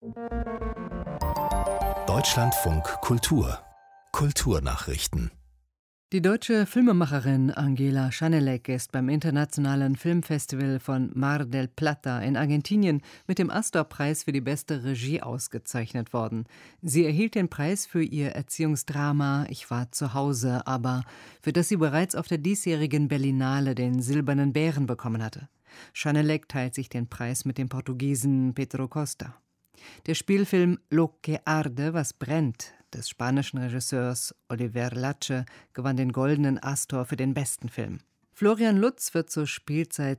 Deutschlandfunk Kultur Kulturnachrichten. Die deutsche Filmemacherin Angela Schanelek ist beim Internationalen Filmfestival von Mar del Plata in Argentinien mit dem Astor-Preis für die beste Regie ausgezeichnet worden. Sie erhielt den Preis für ihr Erziehungsdrama »Ich war zu Hause, aber«, für das sie bereits auf der diesjährigen Berlinale den Silbernen Bären bekommen hatte. Schanelek teilt sich den Preis mit dem Portugiesen Pedro Costa. Der Spielfilm Lo que arde, was brennt, des spanischen Regisseurs Oliver Lache gewann den Goldenen Astor für den besten Film. Florian Lutz wird zur Spielzeit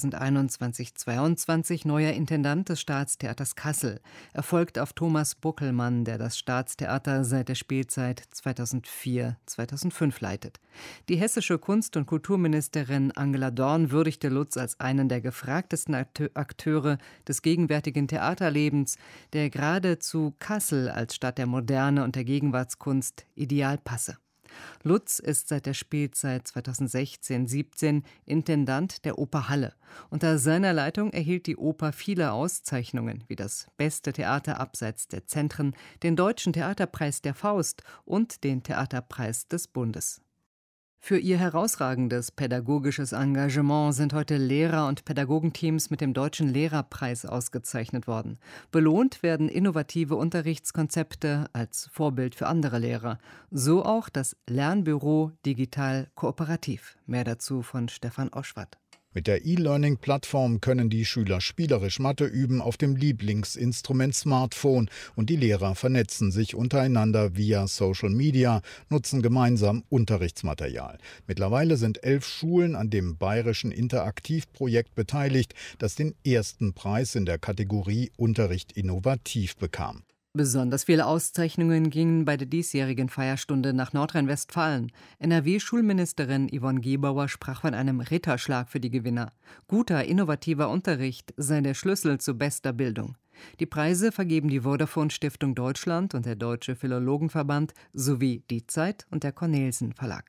2021/22 neuer Intendant des Staatstheaters Kassel. Er folgt auf Thomas Buckelmann, der das Staatstheater seit der Spielzeit 2004/2005 leitet. Die hessische Kunst- und Kulturministerin Angela Dorn würdigte Lutz als einen der gefragtesten Akteure des gegenwärtigen Theaterlebens, der gerade zu Kassel als Stadt der Moderne und der Gegenwartskunst ideal passe. Lutz ist seit der Spielzeit 2016/17 Intendant der Oper Halle. Unter seiner Leitung erhielt die Oper viele Auszeichnungen, wie das beste Theater abseits der Zentren, den Deutschen Theaterpreis der Faust und den Theaterpreis des Bundes. Für ihr herausragendes pädagogisches Engagement sind heute Lehrer- und Pädagogenteams mit dem Deutschen Lehrerpreis ausgezeichnet worden. Belohnt werden innovative Unterrichtskonzepte als Vorbild für andere Lehrer. So auch das Lernbüro Digital Kooperativ. Mehr dazu von Stefan Oschwart. Mit der E-Learning-Plattform können die Schüler spielerisch Mathe üben auf dem Lieblingsinstrument Smartphone und die Lehrer vernetzen sich untereinander via Social Media, nutzen gemeinsam Unterrichtsmaterial. Mittlerweile sind 11 Schulen an dem bayerischen Interaktivprojekt beteiligt, das den ersten Preis in der Kategorie Unterricht innovativ bekam. Besonders viele Auszeichnungen gingen bei der diesjährigen Feierstunde nach Nordrhein-Westfalen. NRW-Schulministerin Yvonne Gebauer sprach von einem Ritterschlag für die Gewinner. Guter, innovativer Unterricht sei der Schlüssel zu bester Bildung. Die Preise vergeben die Vodafone-Stiftung Deutschland und der Deutsche Philologenverband sowie die Zeit und der Cornelsen Verlag.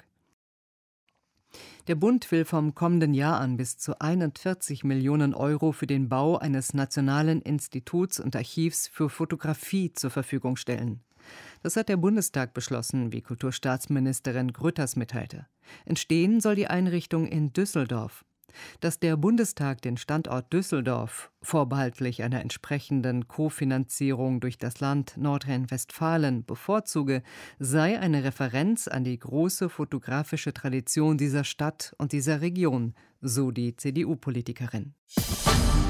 Der Bund will vom kommenden Jahr an bis zu 41 Millionen Euro für den Bau eines Nationalen Instituts und Archivs für Fotografie zur Verfügung stellen. Das hat der Bundestag beschlossen, wie Kulturstaatsministerin Grütters mitteilte. Entstehen soll die Einrichtung in Düsseldorf. Dass der Bundestag den Standort Düsseldorf vorbehaltlich einer entsprechenden Kofinanzierung durch das Land Nordrhein-Westfalen bevorzuge, sei eine Referenz an die große fotografische Tradition dieser Stadt und dieser Region, so die CDU-Politikerin.